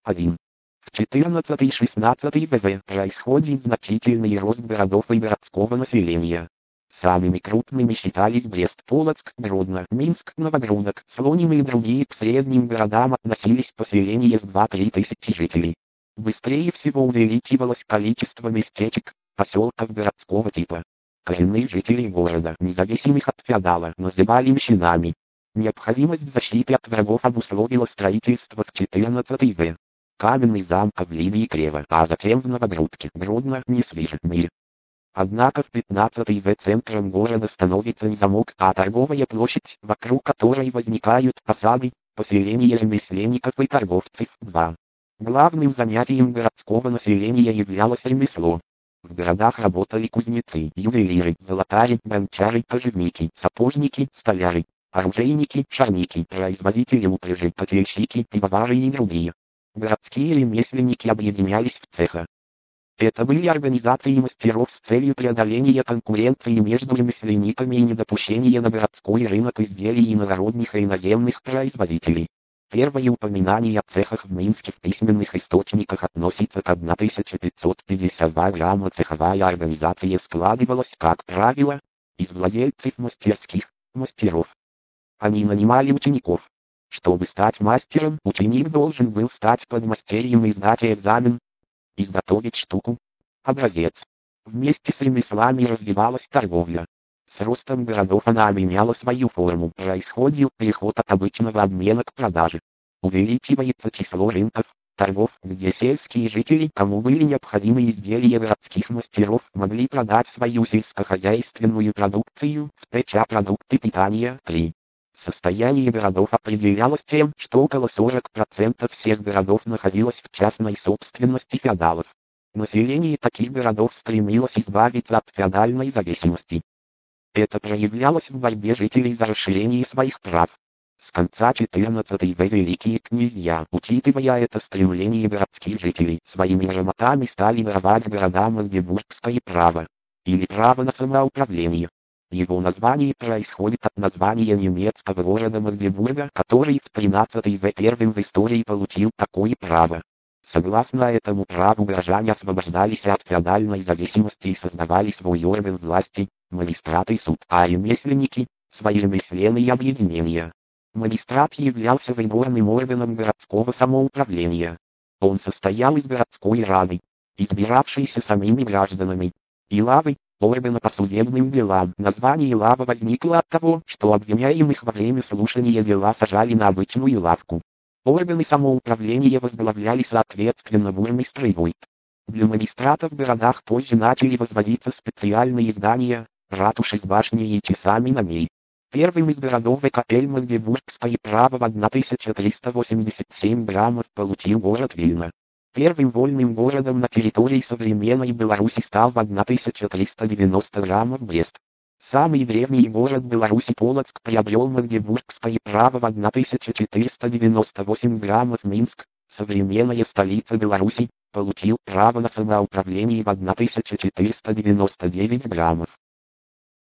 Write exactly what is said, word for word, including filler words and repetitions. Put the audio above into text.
один. В четырнадцатый-шестнадцатый век происходит значительный рост городов и городского населения. Самыми крупными считались Брест, Полоцк, Гродно, Минск, Новогрудок, Слоним и другие. К средним городам относились поселения с два-три тысячи жителей. Быстрее всего увеличивалось количество местечек, поселков городского типа. Коренных жителей города, независимых от феодала, называли мещанами. Необходимость защиты от врагов обусловила строительство в четырнадцатый век. Каменный замок в Ливии Крева, а затем в Новогрудке, Гродно, Несвиж, Мир. Однако в пятнадцатый век центром города становится замок, а торговая площадь, вокруг которой возникают посады, поселения ремесленников и торговцев. два. Главным занятием городского населения являлось ремесло. В городах работали кузнецы, ювелиры, золотари, гончары, кожевники, сапожники, столяры, оружейники, шарники, производители упряжи, котельщики, пивовары и другие. Городские ремесленники объединялись в цеха. Это были организации мастеров с целью преодоления конкуренции между ремесленниками и недопущения на городской рынок изделий иногородних и иноземных производителей. Первое упоминание о цехах в Минске в письменных источниках относится к тысяча пятьсот пятьдесят два году. Цеховая организация складывалась, как правило, из владельцев мастерских, мастеров. Они нанимали учеников. Чтобы стать мастером, ученик должен был стать подмастерьем и сдать экзамен, изготовить штуку, образец. Вместе с ремеслами развивалась торговля. С ростом городов она меняла свою форму, происходил переход от обычного обмена к продаже. Увеличивается число рынков, торгов, где сельские жители, кому были необходимы изделия городских мастеров, могли продать свою сельскохозяйственную продукцию, в т.ч. продукты питания. три. Состояние городов определялось тем, что около сорок процентов всех городов находилось в частной собственности феодалов. Население таких городов стремилось избавиться от феодальной зависимости. Это проявлялось в борьбе жителей за расширение своих прав. С конца четырнадцатого века великие князья, учитывая это стремление городских жителей, своими грамотами стали даровать городам магдебургское право, или право на самоуправление. Его название происходит от названия немецкого города Магдебурга, который в тринадцатом веке первым в истории получил такое право. Согласно этому праву горожане освобождались от феодальной зависимости и создавали свой орган власти, магистрат и суд, а ремесленники – свои ремесленные объединения. Магистрат являлся выборным органом городского самоуправления. Он состоял из городской рады, избиравшейся самими гражданами, и лавы, органа по судебным делам. Название лава возникло от того, что обвиняемых во время слушания дела сажали на обычную лавку. Органы самоуправления возглавляли соответственно бурмистр и войт. Для магистратов в городах позже начали возводиться специальные здания, ратуши с башней и часами на ней. Первым из городов века Магдебургское право в тысяча триста восемьдесят семь граммов получил город Вильна. Первым вольным городом на территории современной Беларуси стал в тысяча триста девяносто граммов Брест. Самый древний город Беларуси Полоцк приобрел магдебургское право в тысяча четыреста девяносто восемь граммов. Минск, современная столица Беларуси, получил право на самоуправление в тысяча четыреста девяносто девять граммов.